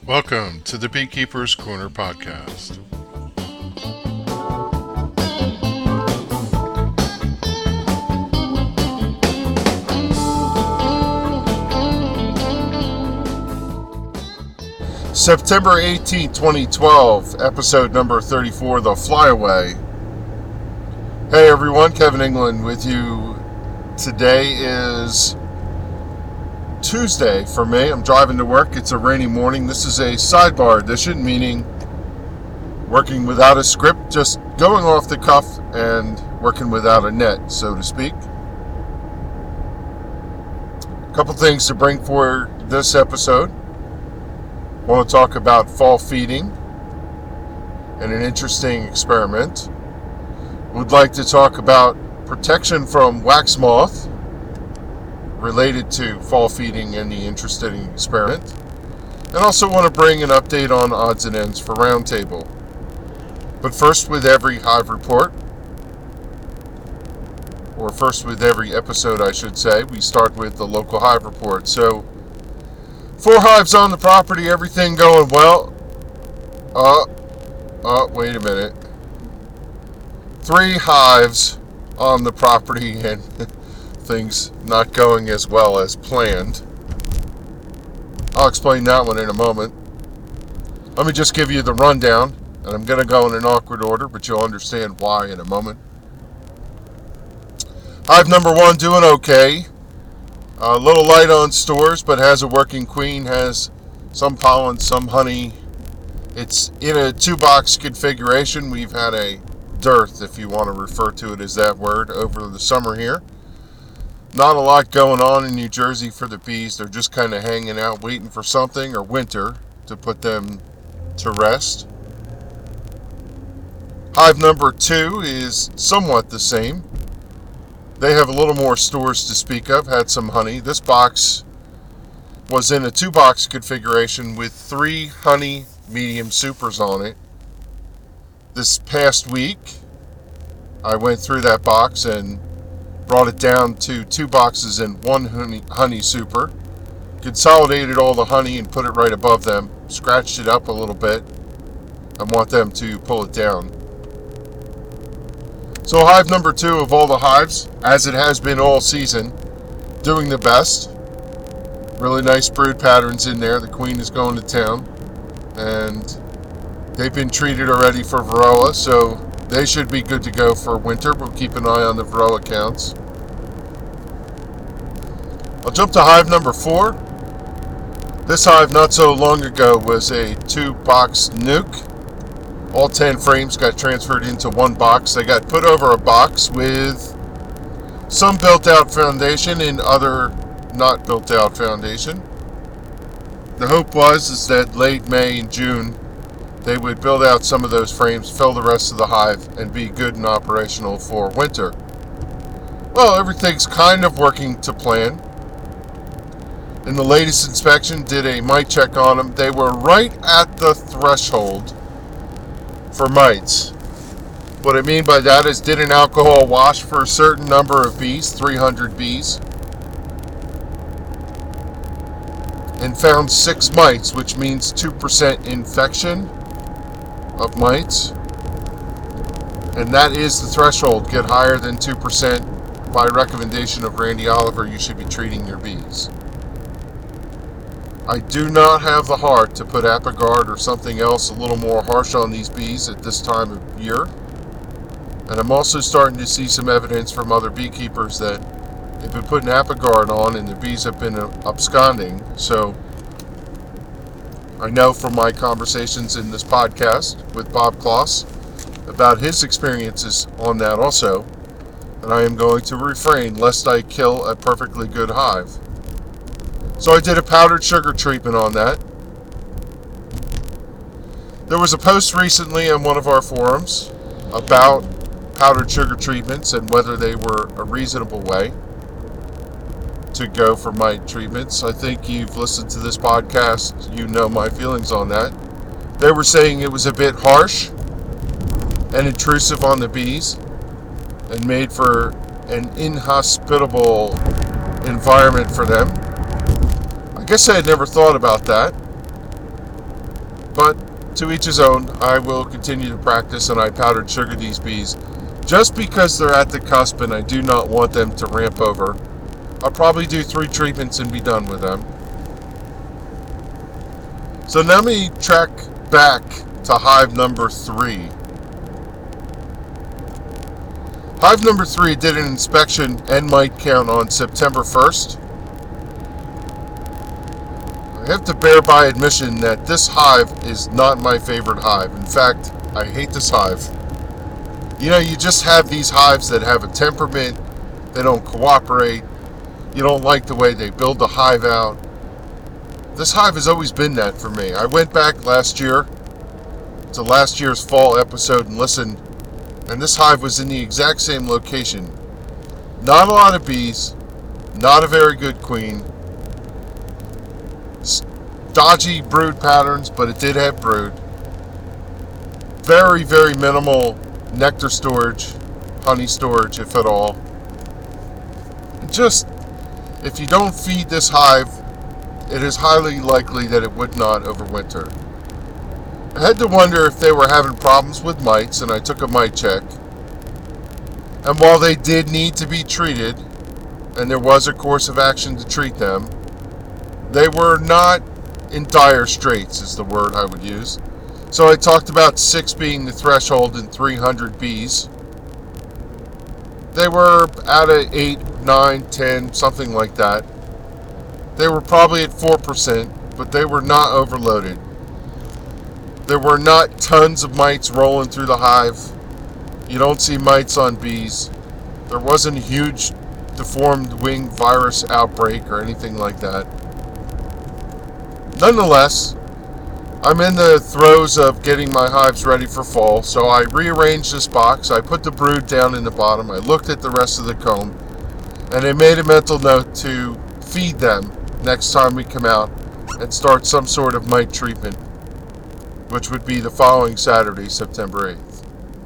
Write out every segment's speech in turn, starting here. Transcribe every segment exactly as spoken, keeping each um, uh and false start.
Welcome to the Beekeeper's Corner podcast. September eighteenth, twenty twelve, episode number thirty-four, The Flyaway. Hey everyone, Kevin England with you. Today is Tuesday for me. I'm driving to work. It's a rainy morning. This is a sidebar edition, meaning working without a script, just going off the cuff and working without a net, so to speak. A couple things to bring for this episode. I want to talk about fall feeding and an interesting experiment. Would like to talk about protection from wax moth related to fall feeding and the interesting experiment. And also want to bring an update on odds and ends for Roundtable. But first, with every hive report, or first with every episode I should say, we start with the local hive report. So, four hives on the property, everything going well. Uh, uh, wait a minute. Three hives on the property and things not going as well as planned. I'll explain that one in a moment. Let me just give you the rundown, and I'm going to go in an awkward order, but you'll understand why in a moment. Hive number one doing okay. A little light on stores, but has a working queen, has some pollen, some honey. It's in a two-box configuration. We've had a dearth, if you want to refer to it as that word, over the summer here. Not a lot going on in New Jersey for the bees. They're just kind of hanging out, waiting for something, or winter, to put them to rest. Hive number two is somewhat the same. They have a little more stores to speak of, had some honey. This box was in a two-box configuration with three honey medium supers on it. This past week, I went through that box and brought it down to two boxes and one honey, honey super, consolidated all the honey and put it right above them, scratched it up a little bit, and want them to pull it down. So hive number two of all the hives, as it has been all season, doing the best. Really nice brood patterns in there. The queen is going to town, and they've been treated already for varroa, so they should be good to go for winter. We'll keep an eye on the varroa counts. I'll jump to hive number four. This hive not so long ago was a two-box nuke. All ten frames got transferred into one box. They got put over a box with some built-out foundation and other not built-out foundation. The hope was is that late May and June they would build out some of those frames, fill the rest of the hive, and be good and operational for winter. Well, everything's kind of working to plan. In the latest inspection, did a mite check on them. They were right at the threshold for mites. What I mean by that is did an alcohol wash for a certain number of bees, three hundred bees, and found six mites, which means two percent infection of mites, and that is the threshold. Get higher than two percent. By recommendation of Randy Oliver, you should be treating your bees. I do not have the heart to put Apigard or something else a little more harsh on these bees at this time of year, and I'm also starting to see some evidence from other beekeepers that they've been putting Apigard on and the bees have been absconding. So I know from my conversations in this podcast with Bob Kloss about his experiences on that also, and I am going to refrain lest I kill a perfectly good hive. So I did a powdered sugar treatment on that. There was a post recently on one of our forums about powdered sugar treatments and whether they were a reasonable way to go for mite treatments. I think you've listened to this podcast, you know my feelings on that. They were saying it was a bit harsh and intrusive on the bees and made for an inhospitable environment for them. I guess I had never thought about that. But to each his own. I will continue to practice, and I powdered sugar these bees just because they're at the cusp and I do not want them to ramp over. I'll probably do three treatments and be done with them. So now let me track back to hive number three. Hive number three did an inspection and mite count on September first. I have to bear by admission that this hive is not my favorite hive. In fact, I hate this hive. You know, you just have these hives that have a temperament, they don't cooperate, you don't like the way they build the hive out. This hive has always been that for me. I went back last year to last year's fall episode and listened, and this hive was in the exact same location. Not a lot of bees, not a very good queen, dodgy brood patterns, but it did have brood. Very, very minimal nectar storage, honey storage, if at all. Just, if you don't feed this hive, it is highly likely that it would not overwinter. I had to wonder if they were having problems with mites, and I took a mite check. And while they did need to be treated, and there was a course of action to treat them, they were not in dire straits, is the word I would use. So I talked about six being the threshold and three hundred bees. They were at a eight, nine, ten, something like that. They were probably at four percent, but they were not overloaded. There were not tons of mites rolling through the hive. You don't see mites on bees. There wasn't a huge deformed wing virus outbreak or anything like that. Nonetheless, I'm in the throes of getting my hives ready for fall, so I rearranged this box. I put the brood down in the bottom. I looked at the rest of the comb, and I made a mental note to feed them next time we come out and start some sort of mite treatment, which would be the following Saturday, September eighth.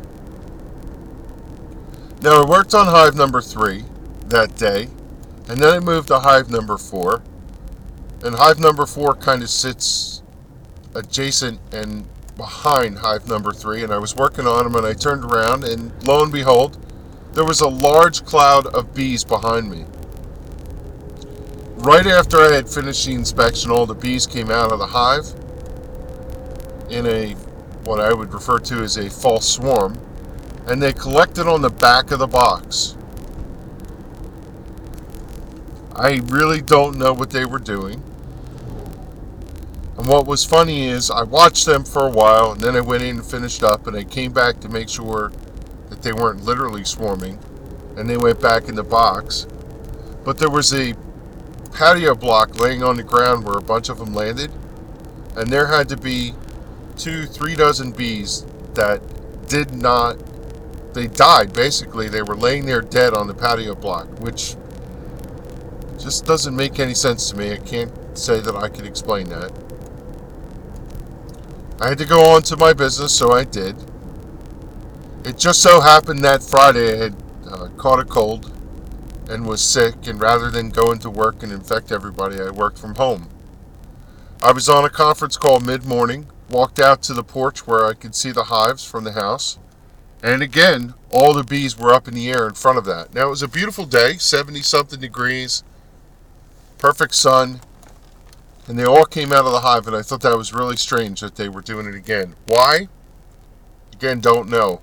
Now, I worked on hive number three that day, and then I moved to hive number four, and hive number four kind of sits adjacent and behind hive number three, and I was working on them, and I turned around, and lo and behold, there was a large cloud of bees behind me. Right after I had finished the inspection, all the bees came out of the hive in a, what I would refer to as a false swarm, and they collected on the back of the box. I really don't know what they were doing. And what was funny is I watched them for a while, and then I went in and finished up, and I came back to make sure that they weren't literally swarming, and they went back in the box. But there was a patio block laying on the ground where a bunch of them landed, and there had to be two, three dozen bees that did not, they died basically. They were laying there dead on the patio block, which just doesn't make any sense to me. I can't say that I can explain that. I had to go on to my business, so I did. It just so happened that Friday I had uh, caught a cold and was sick, and rather than go into work and infect everybody, I worked from home. I was on a conference call mid-morning, walked out to the porch where I could see the hives from the house, and again, all the bees were up in the air in front of that. Now, it was a beautiful day, seventy-something degrees, perfect sun, and they all came out of the hive, and I thought that was really strange that they were doing it again. Why? Again, don't know.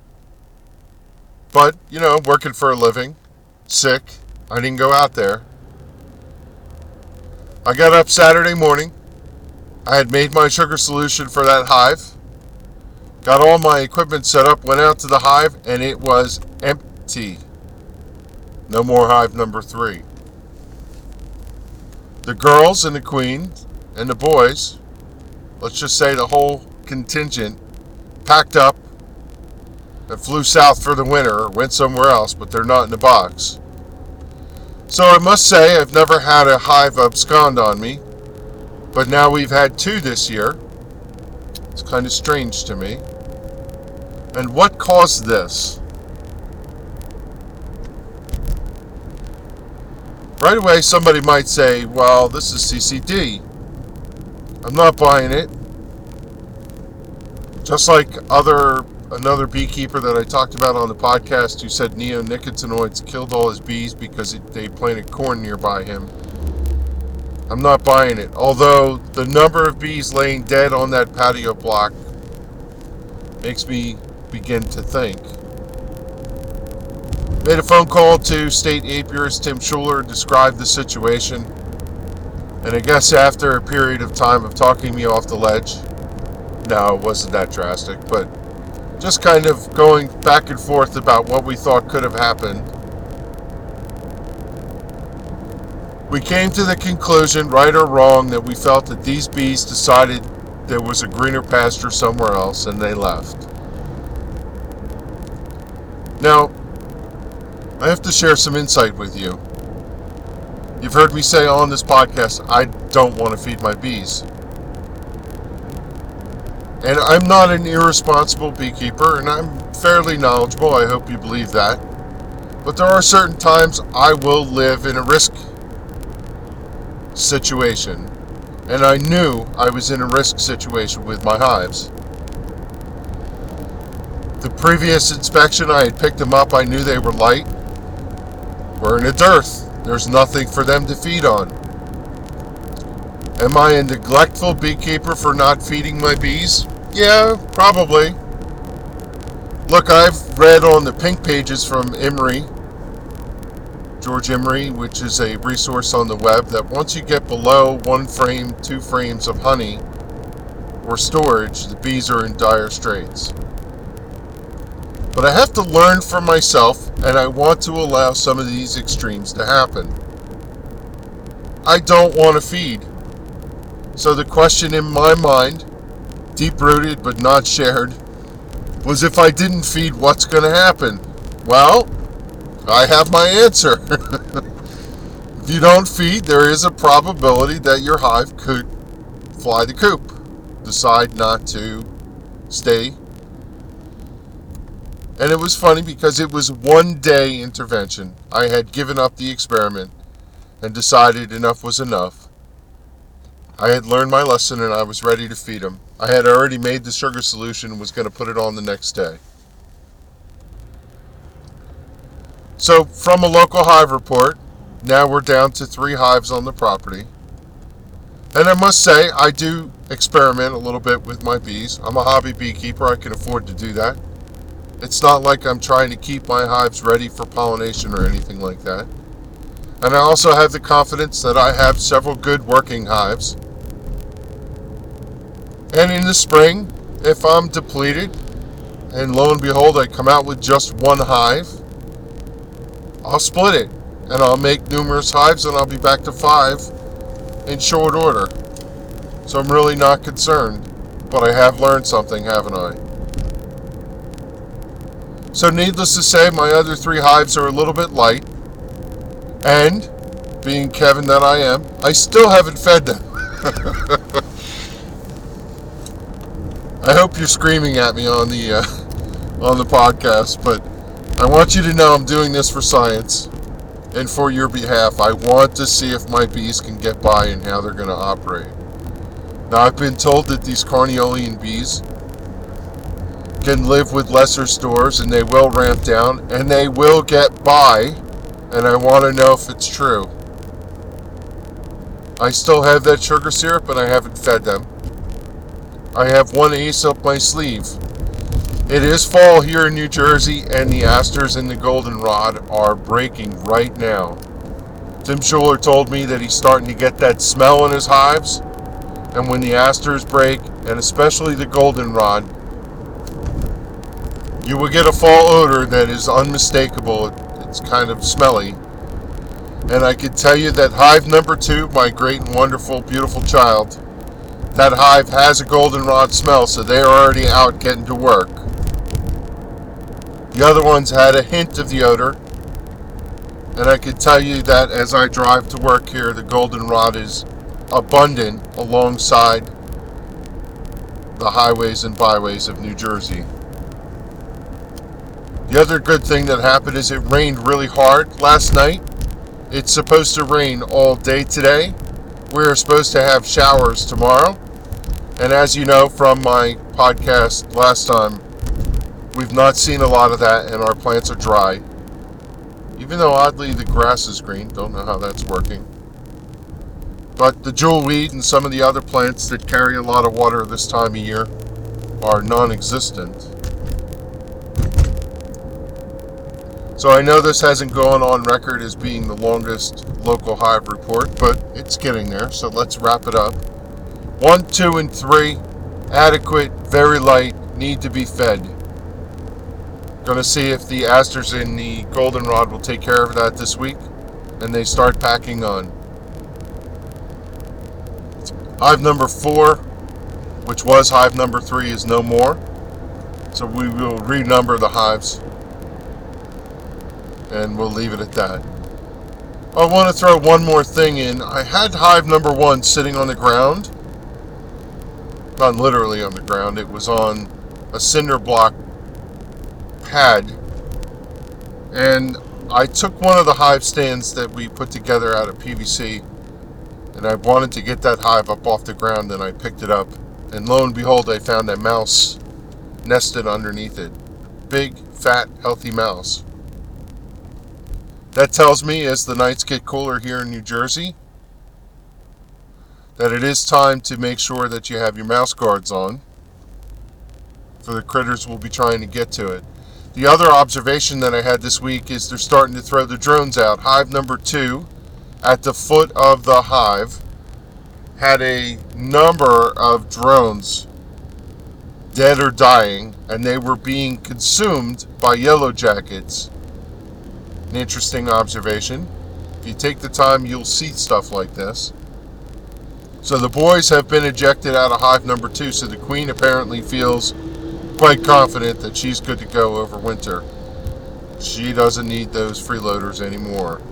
But, you know, working for a living, sick, I didn't go out there. I got up Saturday morning. I had made my sugar solution for that hive. Got all my equipment set up, went out to the hive, and it was empty. No more hive number three. The girls and the queen and the boys, let's just say the whole contingent, packed up and flew south for the winter or went somewhere else, but they're not in the box. So I must say I've never had a hive abscond on me, but now we've had two this year. It's kind of strange to me. And what caused this? Right away, somebody might say, well, this is C C D. I'm not buying it. Just like other another beekeeper that I talked about on the podcast who said neonicotinoids killed all his bees because it, they planted corn nearby him. I'm not buying it. Although the number of bees laying dead on that patio block makes me begin to think. Made a phone call to state apiarist Tim Schuler, described the situation, and I guess after a period of time of talking me off the ledge, no, it wasn't that drastic, but just kind of going back and forth about what we thought could have happened, we came to the conclusion, right or wrong, that we felt that these bees decided there was a greener pasture somewhere else and they left. Now, I have to share some insight with you. You've heard me say on this podcast, I don't want to feed my bees. And I'm not an irresponsible beekeeper, and I'm fairly knowledgeable. I hope you believe that. But there are certain times I will live in a risk situation. And I knew I was in a risk situation with my hives. The previous inspection, I had picked them up. I knew they were light. We're in a dearth. There's nothing for them to feed on. Am I a neglectful beekeeper for not feeding my bees? Yeah, probably. Look, I've read on the pink pages from Emery, George Emery, which is a resource on the web, that once you get below one frame, two frames of honey or storage, the bees are in dire straits. But I have to learn for myself, and I want to allow some of these extremes to happen. I don't want to feed. So the question in my mind, deep-rooted but not shared, was if I didn't feed, what's going to happen? Well, I have my answer. If you don't feed, there is a probability that your hive could fly the coop, decide not to stay. And it was funny because it was one day intervention. I had given up the experiment and decided enough was enough. I had learned my lesson and I was ready to feed them. I had already made the sugar solution and was going to put it on the next day. So from a local hive report, now we're down to three hives on the property. And I must say, I do experiment a little bit with my bees. I'm a hobby beekeeper. I can afford to do that. It's not like I'm trying to keep my hives ready for pollination or anything like that. And I also have the confidence that I have several good working hives. And in the spring, if I'm depleted, and lo and behold, I come out with just one hive, I'll split it. And I'll make numerous hives and I'll be back to five in short order. So I'm really not concerned. But I have learned something, haven't I? So needless to say, my other three hives are a little bit light. And, being Kevin that I am, I still haven't fed them. I hope you're screaming at me on the uh, on the podcast, but I want you to know I'm doing this for science and for your behalf. I want to see if my bees can get by and how they're going to operate. Now, I've been told that these Carniolan bees can live with lesser stores and they will ramp down and they will get by, and I want to know if it's true. I still have that sugar syrup and I haven't fed them. I have one ace up my sleeve. It is fall here in New Jersey and the asters and the goldenrod are breaking right now. Tim Schuler told me that he's starting to get that smell in his hives, and when the asters break, and especially the goldenrod, you will get a fall odor that is unmistakable. It's kind of smelly. And I can tell you that hive number two, my great and wonderful, beautiful child, that hive has a goldenrod smell, so they are already out getting to work. The other ones had a hint of the odor, and I can tell you that as I drive to work here, the goldenrod is abundant alongside the highways and byways of New Jersey. The other good thing that happened is it rained really hard last night. It's supposed to rain all day today. We're supposed to have showers tomorrow. And as you know from my podcast last time, we've not seen a lot of that, and our plants are dry. Even though oddly the grass is green, don't know how that's working. But the jewelweed and some of the other plants that carry a lot of water this time of year are non-existent. So I know this hasn't gone on record as being the longest local hive report, but it's getting there, so let's wrap it up. One, two, and three, adequate, very light, need to be fed. Going to see if the asters in the goldenrod will take care of that this week, and they start packing on. Hive number four, which was hive number three, is no more. So we will renumber the hives, and we'll leave it at that. I want to throw one more thing in. I had hive number one sitting on the ground. Not literally on the ground. It was on a cinder block pad. And I took one of the hive stands that we put together out of P V C, and I wanted to get that hive up off the ground, and I picked it up. And lo and behold, I found a mouse nested underneath it. Big, fat, healthy mouse. That tells me, as the nights get cooler here in New Jersey, that it is time to make sure that you have your mouse guards on, for the critters will be trying to get to it. The other observation that I had this week is they're starting to throw the drones out. Hive number two, at the foot of the hive, had a number of drones dead or dying, and they were being consumed by yellow jackets. An interesting observation. If you take the time, you'll see stuff like this. So the boys have been ejected out of hive number two, so the queen apparently feels quite confident that she's good to go over winter. She doesn't need those freeloaders anymore.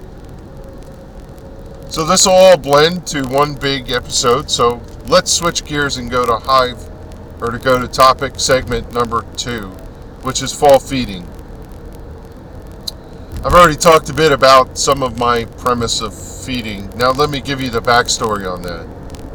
So this will all blend to one big episode, so let's switch gears and go to hive, or to go to topic segment number two, which is fall feeding. I've already talked a bit about some of my premise of feeding. Now let me give you the backstory on that.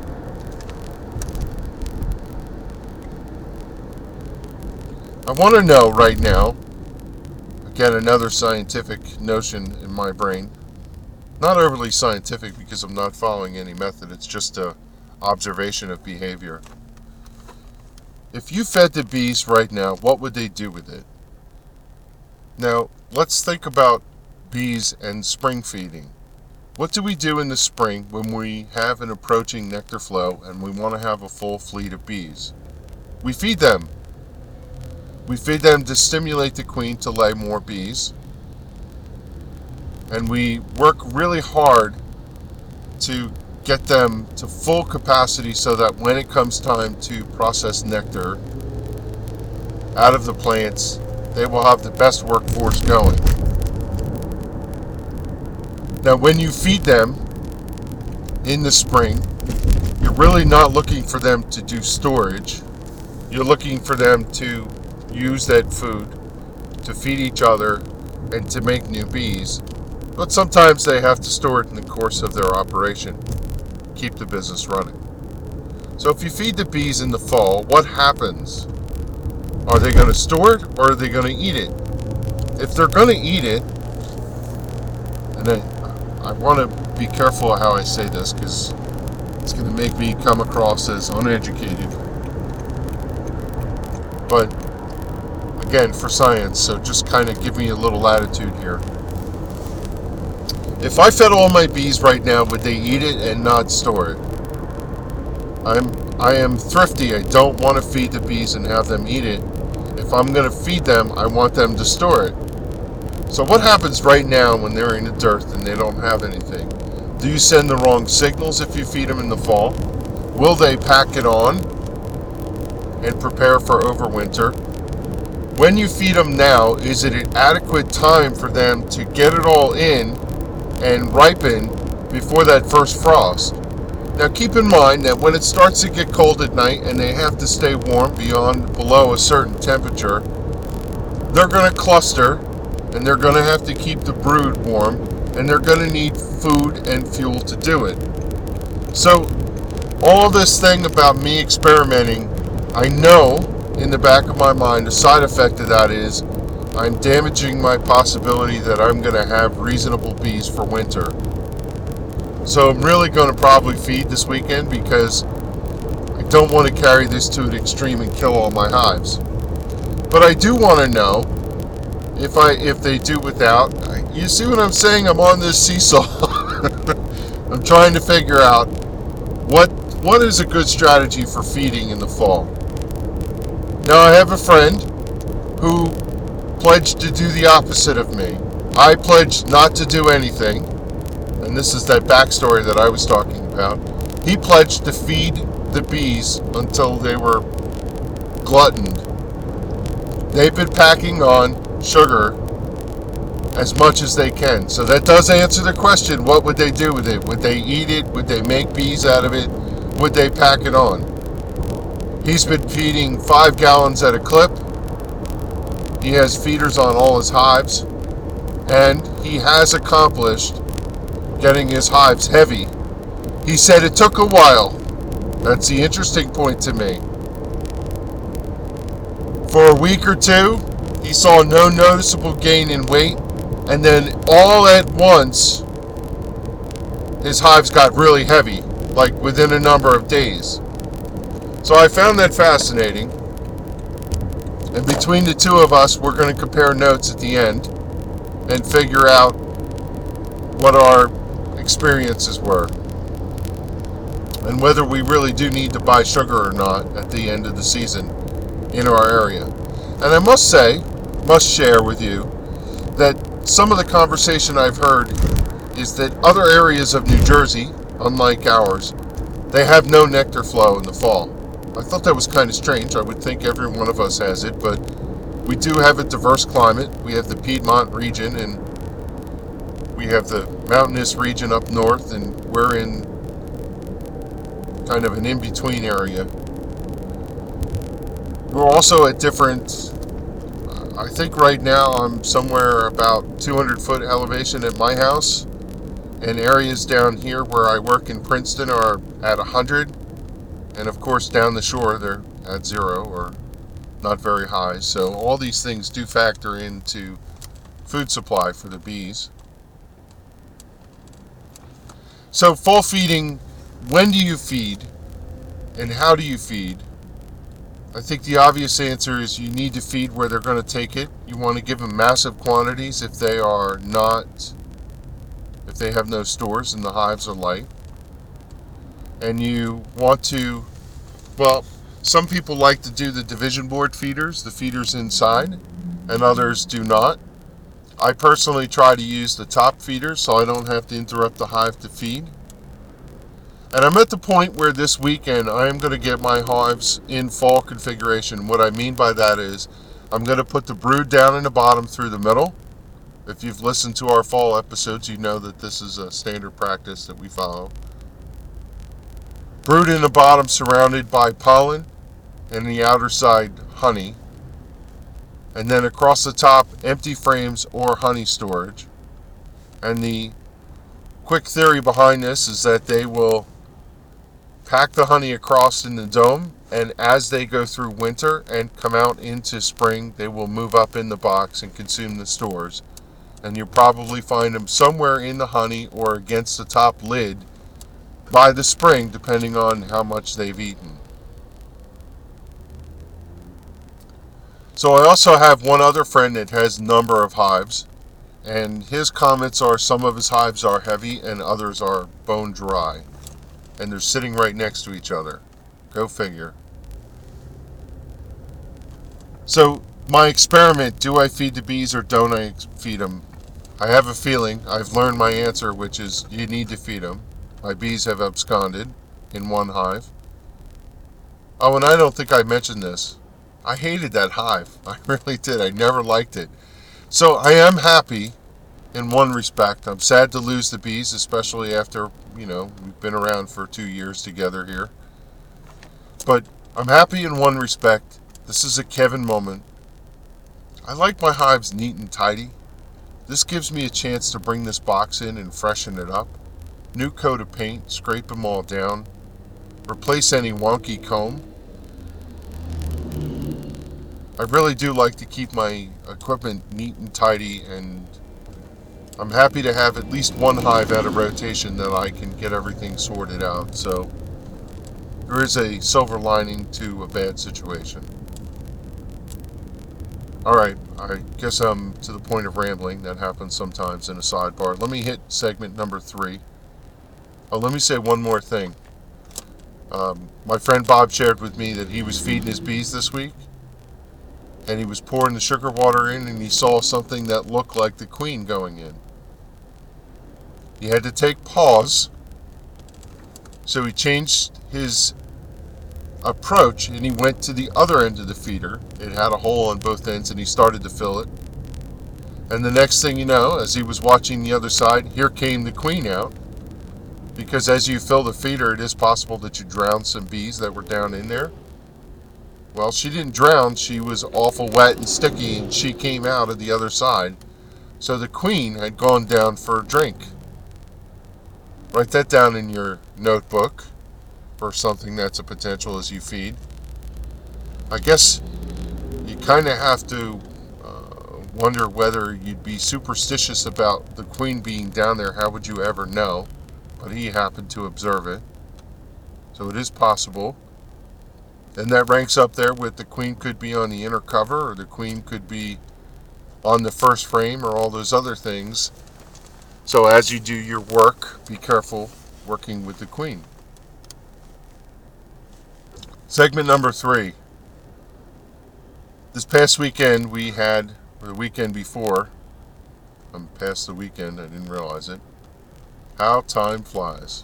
I want to know right now, again another scientific notion in my brain, not overly scientific because I'm not following any method, it's just an observation of behavior. If you fed the bees right now, what would they do with it? Now, let's think about bees and spring feeding. What do we do in the spring when we have an approaching nectar flow and we want to have a full fleet of bees? We feed them. We feed them to stimulate the queen to lay more bees. And we work really hard to get them to full capacity so that when it comes time to process nectar out of the plants, they will have the best workforce going. Now, when you feed them in the spring, you're really not looking for them to do storage. You're looking for them to use that food to feed each other and to make new bees. But sometimes they have to store it in the course of their operation, keep the business running. So if you feed the bees in the fall, what happens? Are they going to store it, or are they going to eat it? If they're going to eat it, and I, I want to be careful how I say this because it's going to make me come across as uneducated. But again, for science, so just kind of give me a little latitude here. If I fed all my bees right now, would they eat it and not store it? I'm I am thrifty. I don't want to feed the bees and have them eat it. If I'm going to feed them, I want them to store it. So what happens right now when they're in the dearth and they don't have anything? Do you send the wrong signals if you feed them in the fall? Will they pack it on and prepare for overwinter? When you feed them now, is it an adequate time for them to get it all in and ripen before that first frost? Now keep in mind that when it starts to get cold at night and they have to stay warm beyond below a certain temperature, they're going to cluster and they're going to have to keep the brood warm and they're going to need food and fuel to do it. So All this thing about me experimenting, I know in the back of my mind the side effect of that is I'm damaging my possibility that I'm going to have reasonable bees for winter. So I'm really going to probably feed this weekend because I don't want to carry this to an extreme and kill all my hives. But I do want to know if I if they do without. You see what I'm saying? I'm on this seesaw. I'm trying to figure out what what is a good strategy for feeding in the fall. Now I have a friend who pledged to do the opposite of me. I pledged not to do anything, and this is that backstory that I was talking about. He pledged to feed the bees until they were gluttoned. They've been packing on sugar as much as they can. So that does answer the question, what would they do with it? Would they eat it? Would they make bees out of it? Would they pack it on? He's been feeding five gallons at a clip. He has feeders on all his hives, and he has accomplished getting his hives heavy. He said it took a while. That's the interesting point to me. For a week or two, he saw no noticeable gain in weight, and then all at once, his hives got really heavy, like within a number of days. So I found that fascinating. And between the two of us, we're going to compare notes at the end and figure out what our experiences were and whether we really do need to buy sugar or not at the end of the season in our area. And I must say, must share with you, that some of the conversation I've heard is that other areas of New Jersey, unlike ours, they have no nectar flow in the fall. I thought that was kind of strange. I would think every one of us has it, but we do have a diverse climate. We have the Piedmont region, and we have the mountainous region up north, and we're in kind of an in-between area. We're also at different, I think right now I'm somewhere about two hundred foot elevation at my house, and areas down here where I work in Princeton are at one hundred. And of course, down the shore, they're at zero or not very high. So all these things do factor into food supply for the bees. So fall feeding, when do you feed and how do you feed? I think the obvious answer is you need to feed where they're going to take it. You want to give them massive quantities if they are not, if they have no stores and the hives are light. And you want to, well, some people like to do the division board feeders, the feeders inside, and others do not. I personally try to use the top feeders so I don't have to interrupt the hive to feed. And I'm at the point where this weekend I am going to get my hives in fall configuration. What I mean by that is I'm going to put the brood down in the bottom through the middle. If you've listened to our fall episodes, you know that this is a standard practice that we follow. Brood in the bottom surrounded by pollen, and the outer side honey. And then across the top, empty frames or honey storage. And the quick theory behind this is that they will pack the honey across in the dome, and as they go through winter and come out into spring, they will move up in the box and consume the stores. And you'll probably find them somewhere in the honey or against the top lid by the spring, depending on how much they've eaten. So I also have one other friend that has a number of hives, and his comments are some of his hives are heavy and others are bone dry, and they're sitting right next to each other. Go figure. So my experiment, do I feed the bees or don't I feed them? I have a feeling I've learned my answer, which is you need to feed them. My bees have absconded in one hive. Oh, and I don't think I mentioned this. I hated that hive. I really did. I never liked it. So I am happy in one respect. I'm sad to lose the bees, especially after, you know, we've been around for two years together here. But I'm happy in one respect. This is a Kevin moment. I like my hives neat and tidy. This gives me a chance to bring this box in and freshen it up. New coat of paint, scrape them all down. replace any wonky comb. I really do like to keep my equipment neat and tidy, and I'm happy to have at least one hive out of rotation that I can get everything sorted out. So there is a silver lining to a bad situation. Alright, I guess I'm to the point of rambling. That happens sometimes in a sidebar. Let me hit segment number three. Oh, let me say one more thing. Um, my friend Bob shared with me that he was feeding his bees this week, and he was pouring the sugar water in, and he saw something that looked like the queen going in. He had to take pause, so he changed his approach, and he went to the other end of the feeder. It had a hole on both ends, and he started to fill it. And the next thing you know, as he was watching the other side, here came the queen out. Because as you fill the feeder, it is possible that you drown some bees that were down in there. Well, she didn't drown. She was awful wet and sticky, and she came out of the other side. So the queen had gone down for a drink. Write that down in your notebook for something that's a potential as you feed. I guess you kind of have to uh, wonder whether you'd be superstitious about the queen being down there. How would you ever know? But he happened to observe it. So it is possible. And that ranks up there with the queen could be on the inner cover, or the queen could be on the first frame, or all those other things. So as you do your work, be careful working with the queen. Segment number three. This past weekend we had, or the weekend before, I'm past the weekend, I didn't realize it. How time flies.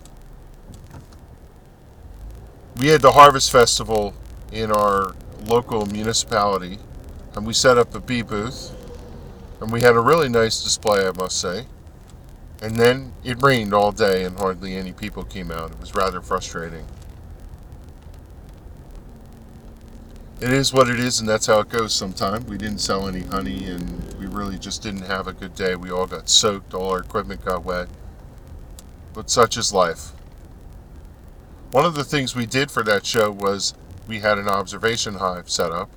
We had the Harvest Festival in our local municipality, and we set up a bee booth, and we had a really nice display, I must say. And then it rained all day and hardly any people came out. It was rather frustrating. It is what it is, and that's how it goes sometimes. We didn't sell any honey, and we really just didn't have a good day. We all got soaked, all our equipment got wet. But such is life. One of the things we did for that show was we had an observation hive set up,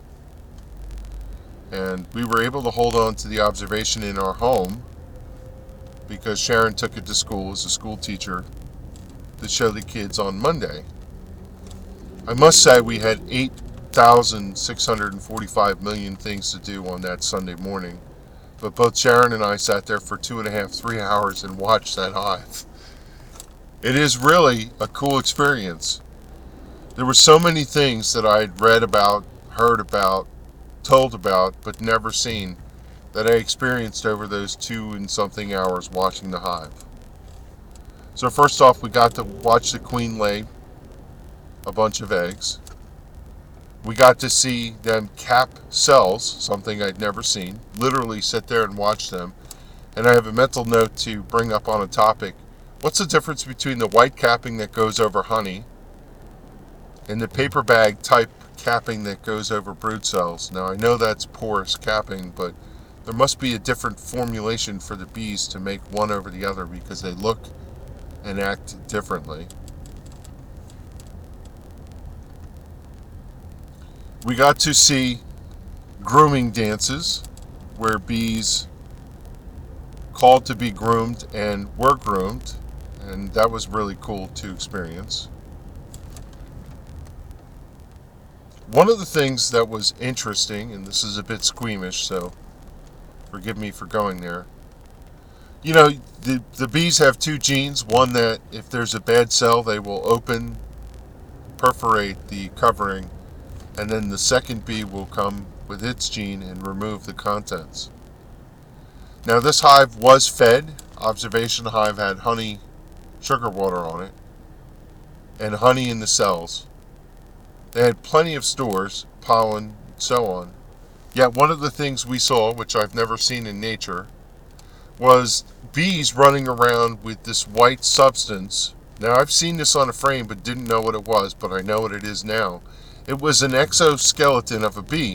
and we were able to hold on to the observation in our home because Sharon took it to school as a school teacher to show the kids on Monday. I must say we had eight thousand six hundred forty-five million things to do on that Sunday morning, but both Sharon and I sat there for two and a half, three hours and watched that hive. It is really a cool experience. There were so many things that I'd read about, heard about, told about, but never seen, that I experienced over those two and something hours watching the hive. So first off, we got to watch the queen lay a bunch of eggs. We got to see them cap cells, something I'd never seen. Literally sit there and watch them. And I have a mental note to bring up on a topic. What's the difference between the white capping that goes over honey and the paper bag type capping that goes over brood cells? Now I know that's porous capping, but there must be a different formulation for the bees to make one over the other because they look and act differently. We got to see grooming dances where bees called to be groomed and were groomed, and that was really cool to experience. One of the things that was interesting, and this is a bit squeamish, so forgive me for going there. You know, the, the bees have two genes. One that if there's a bad cell, they will open, perforate the covering, and then the second bee will come with its gene and remove the contents. Now this hive was fed. Observation hive had honey, sugar water on it, and honey in the cells. They had plenty of stores, pollen, and so on. Yet one of the things we saw, which I've never seen in nature, was bees running around with this white substance. Now I've seen this on a frame but didn't know what it was, but I know what it is now. It was an exoskeleton of a bee,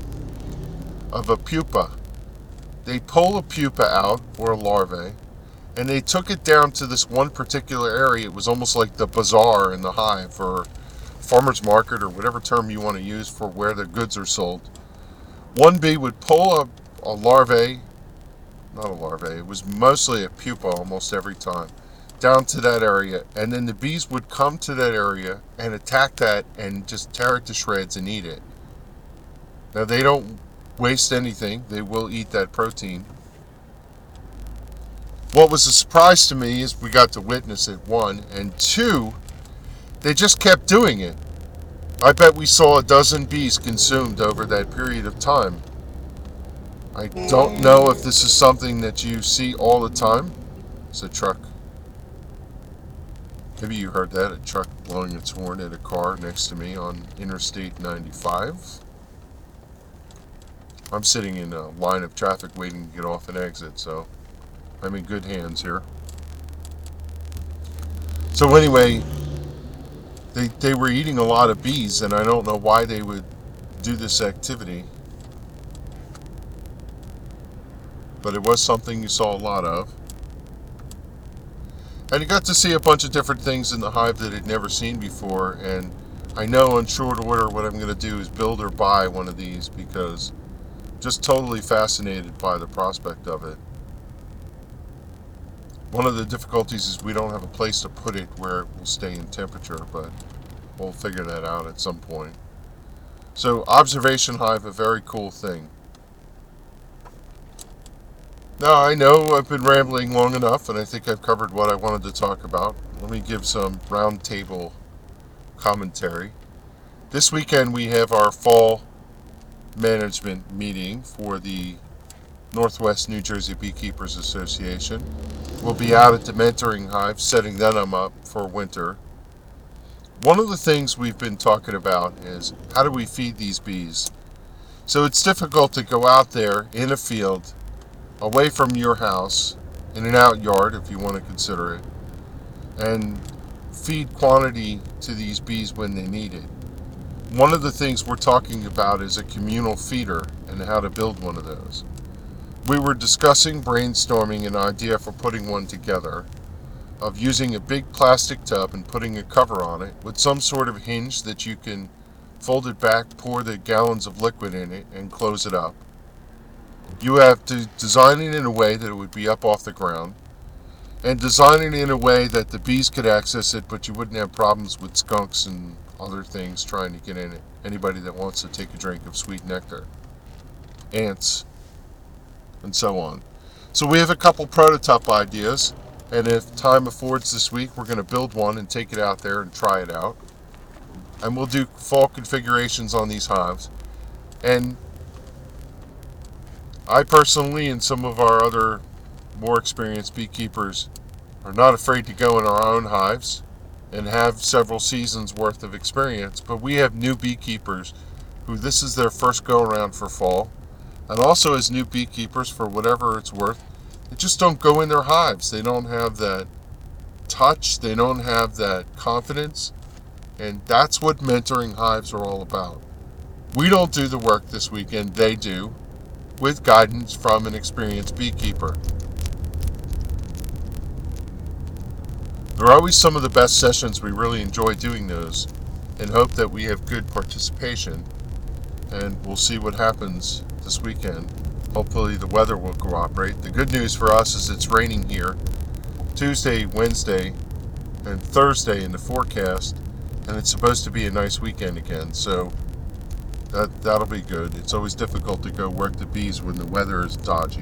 of a pupa. They pull a pupa out, or a larvae, And they took it down to this one particular area. It was almost like the bazaar in the hive, or farmer's market, or whatever term you want to use for where the goods are sold. One bee would pull a, a larvae, not a larvae, it was mostly a pupa almost every time, down to that area, and then the bees would come to that area and attack that and just tear it to shreds and eat it. Now, they don't waste anything. They will eat that protein. What was a surprise to me is we got to witness it, one, and two, they just kept doing it. I bet we saw a dozen bees consumed over that period of time. I don't know if this is something that you see all the time. It's a truck. Maybe you heard that, a truck blowing its horn at a car next to me on Interstate ninety-five. I'm sitting in a line of traffic waiting to get off an exit, so I'm in good hands here. So anyway, they, they were eating a lot of bees, and I don't know why they would do this activity. But it was something you saw a lot of. And you got to see a bunch of different things in the hive that I'd never seen before, and I know in short order what I'm going to do is build or buy one of these, because I'm just totally fascinated by the prospect of it. One of the difficulties is we don't have a place to put it where it will stay in temperature, but we'll figure that out at some point. So, observation hive, a very cool thing. Now, I know I've been rambling long enough, and I think I've covered what I wanted to talk about. Let me give some roundtable commentary. This weekend we have our fall management meeting for the Northwest New Jersey Beekeepers Association. We'll be out at the mentoring hive, setting them up for winter. One of the things we've been talking about is how do we feed these bees? So it's difficult to go out there in a field away from your house, in an out yard if you want to consider it, and feed quantity to these bees when they need it. One of the things we're talking about is a communal feeder and how to build one of those. We were discussing, brainstorming an idea for putting one together, of using a big plastic tub and putting a cover on it with some sort of hinge that you can fold it back, pour the gallons of liquid in it, and close it up. You have to design it in a way that it would be up off the ground, and design it in a way that the bees could access it, but you wouldn't have problems with skunks and other things trying to get in it. Anybody that wants to take a drink of sweet nectar, ants, and so on. So we have a couple prototype ideas, and if time affords this week, we're going to build one and take it out there and try it out. And we'll do fall configurations on these hives. And I personally, and some of our other more experienced beekeepers, are not afraid to go in our own hives and have several seasons worth of experience. But we have new beekeepers who this is their first go around for fall, and also as new beekeepers, for whatever it's worth, they just don't go in their hives. They don't have that touch, they don't have that confidence, and that's what mentoring hives are all about. We don't do the work this weekend, they do, with guidance from an experienced beekeeper. They're always some of the best sessions. We really enjoy doing those and hope that we have good participation, and we'll see what happens this weekend. Hopefully the weather will cooperate. The good news for us is it's raining here Tuesday, Wednesday, and Thursday in the forecast, and it's supposed to be a nice weekend again, so that, that'll be good. It's always difficult to go work the bees when the weather is dodgy.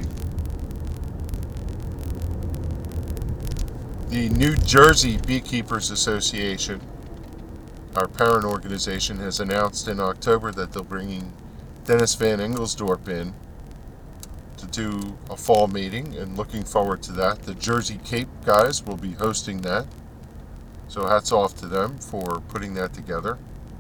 The New Jersey Beekeepers Association, our parent organization, has announced in October that they're bringing Dennis Van Engelsdorp in to do a fall meeting, and looking forward to that. The Jersey Cape guys will be hosting that, so hats off to them for putting that together.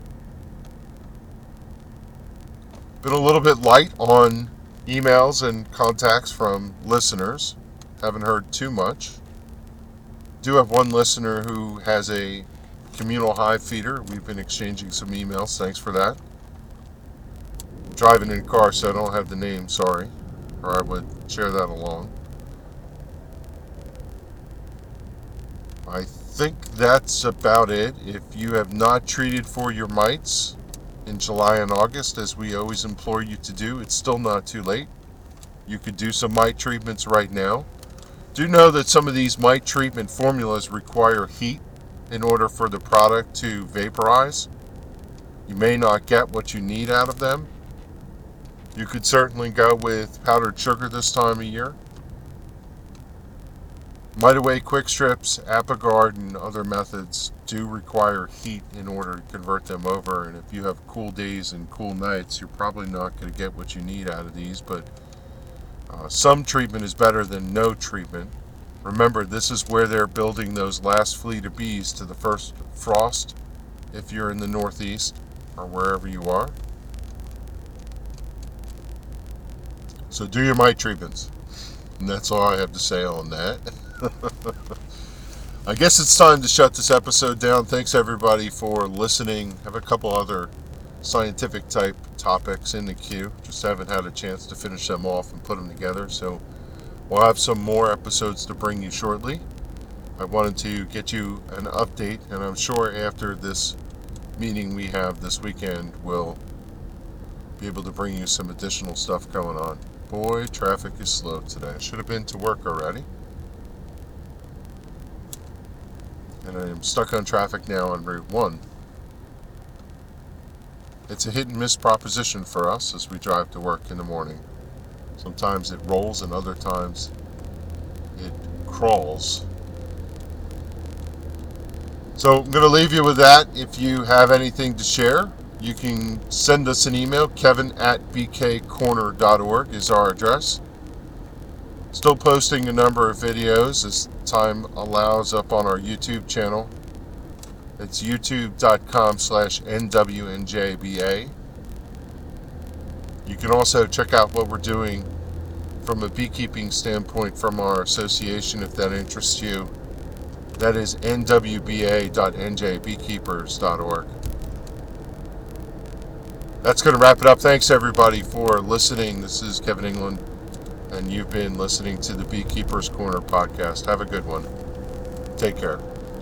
Been a little bit light on emails and contacts from listeners. Haven't heard too much. Do have one listener who has a communal hive feeder. We've been exchanging some emails. Thanks for that. I'm driving in a car, so I don't have the name, sorry, or I would share that along. think that's about it. If you have not treated for your mites in July and August, as we always implore you to do, it's still not too late. You could do some mite treatments right now. Do know that some of these mite treatment formulas require heat in order for the product to vaporize. You may not get what you need out of them. You could certainly go with powdered sugar this time of year. MiteAway Quick Strips, Apogard, and other methods do require heat in order to convert them over. And if you have cool days and cool nights, you're probably not going to get what you need out of these. But uh, some treatment is better than no treatment. Remember, this is where they're building those last fleet of bees to the first frost, if you're in the Northeast or wherever you are. So do your mite treatments. And that's all I have to say on that. I guess it's time to shut this episode down. Thanks everybody for listening. I have a couple other scientific type topics in the queue. Just haven't had a chance to finish them off and put them together. So we'll have some more episodes to bring you shortly. I wanted to get you an update, and I'm sure after this meeting we have this weekend, we'll be able to bring you some additional stuff going on. Boy, traffic is slow today. I should have been to work already. And I am stuck on traffic now on Route one. It's a hit and miss proposition for us as we drive to work in the morning. Sometimes it rolls and other times it crawls. So I'm going to leave you with that. If you have anything to share, you can send us an email. Kevin at b k corner dot org is our address. Still posting a number of videos as time allows up on our YouTube channel. It's youtube.com slash NWNJBA. You can also check out what we're doing from a beekeeping standpoint from our association if that interests you. That is N W B A dot N J beekeepers dot org. That's going to wrap it up. Thanks everybody for listening. This is Kevin England, and you've been listening to the Beekeepers Corner podcast. Have a good one. Take care.